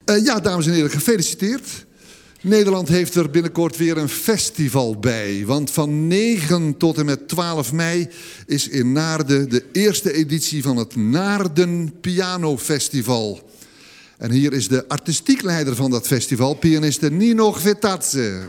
Ja, dames en heren, gefeliciteerd. Nederland heeft er binnenkort weer een festival bij. Want van 9 tot en met 12 mei is in Naarden de eerste editie van het Naarden Piano Festival. En hier is de artistiek leider van dat festival, pianiste Nino Gvetadze.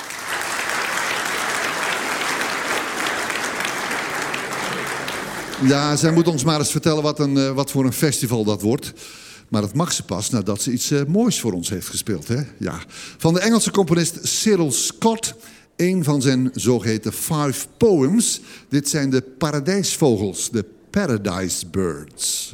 Ja, zij moet ons maar eens vertellen wat voor een festival dat wordt. Maar dat mag ze pas nadat ze iets moois voor ons heeft gespeeld. Hè? Ja. Van de Engelse componist Cyril Scott. Een van zijn zogeheten 5 poems. Dit zijn de paradijsvogels, de Paradise Birds.